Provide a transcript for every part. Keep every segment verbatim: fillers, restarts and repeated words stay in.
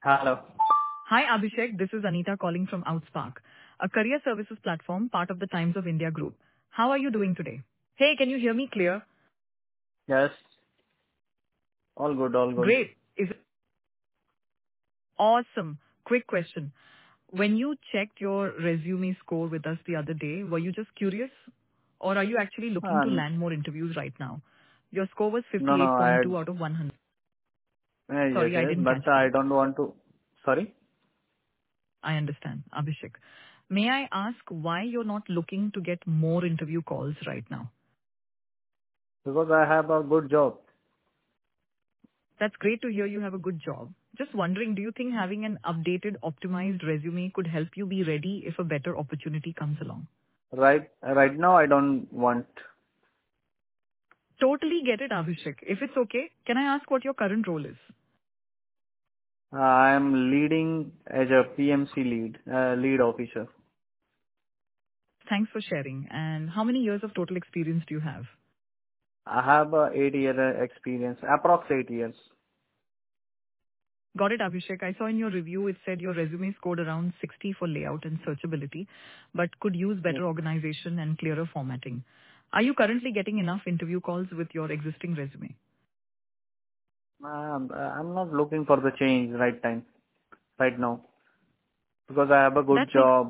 Hello. Hi, Abhishek. This is Anita calling from Outspark, a career services platform part of the Times of India group. How are you doing today? Hey, can you hear me clear? Yes. All good, all good. Great. Is it awesome? Quick question. When you checked your resume score with us the other day, were you just curious? Or are you actually looking to Um, land more interviews right now? Your score was no, no, I, fifty-eight point two out of one hundred. uh, yes, Sorry, I yes, didn't catch but I that. don't want to, sorry? I understand, Abhishek. May I ask why you're not looking to get more interview calls right now? Because I have a good job. That's great to hear you have a good job. Just wondering, do you think having an updated, optimized resume could help you be ready if a better opportunity comes along? Right, right now I don't want. Totally get it, Abhishek. If it's okay, can I ask what your current role is? Uh, I am leading as a P M C lead, uh, lead officer. Thanks for sharing. And how many years of total experience do you have? I have a eight year experience, approx eight years. Got it, Abhishek. I saw in your review it said your resume scored around sixty for layout and searchability, but could use Yeah. better organization and clearer formatting. Are you currently getting enough interview calls with your existing resume? Um, I'm not looking for the change right time, right now. Because I have a good That makes job.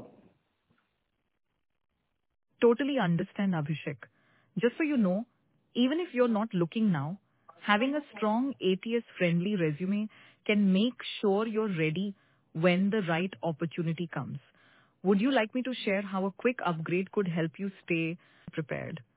totally understand, Abhishek. Just so you know, even if you're not looking now, having a strong A T S-friendly resume can make sure you're ready when the right opportunity comes. Would you like me to share how a quick upgrade could help you stay prepared?